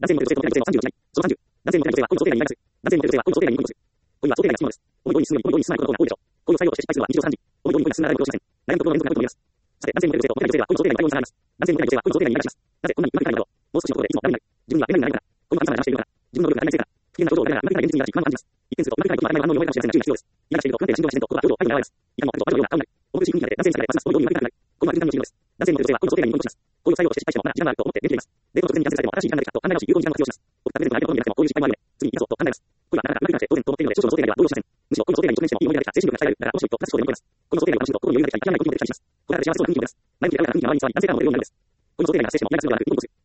男性の女性と女性の31枚。その30。男性の女性は、恋の想定内になります。男性の女性は、恋の想定内に入ります。恋は想定内がつきものです。主に恋に進むより、恋に進まないことの方が多いでしょう。恋を最後として失敗するのは日常茶飯事。主に恋に進まないことをしません。悩むところの連続があると思います。さて、男性の女性と女性は恋の想定内に対応に差があります。男性の女性は恋の想定内に入ります。なぜこんなにうまくいかないのだろう。もう少しのことでいつもダメになる。自分には恋愛になれないから。恋の神様が騙しているのかな。自分の努力が足りないせいかな。不機嫌な症状を抱えながらうまくいかない現実にならし不安を感じます。一見するとうまくいかないことは当たり前の反応に思えるかもしれませんが注意が必要です。言い出していると不安定な心情が自然と心が表情態度に現れます。いかにも悪と悪のような顔になる。重苦しい雰囲気が出て男性に疲れますます。このようにうまくいかなくなる。これは柔軟の治療です。男性も女性は恋の想定内に入ります。恋を最後として失敗してもまだ時間があると思って元気でいます。デートの直前にキャンセルされても新しい時間ができたと考え直し有効に時間を活用します。僕がデートの相手の好みになくてもこういう失敗もあるね。次に生かそうと考えます。恋はなかなかうまくいかなくて当然と思っているので少々の想定内では動揺しません。むしろ恋の想定内に直面してもいい思いができた精神力が鍛えられる。だから面白いとプラスそうで思います。恋の想定内が楽しいと心に余裕ができたり諦めないことにもできたりします。これは幸せそうな雰囲気を出す。前向きで穏やかな雰囲気が周りに伝わり安定感を得るようになるんです。恋の想定内が発生しても嫌な都合がなく動く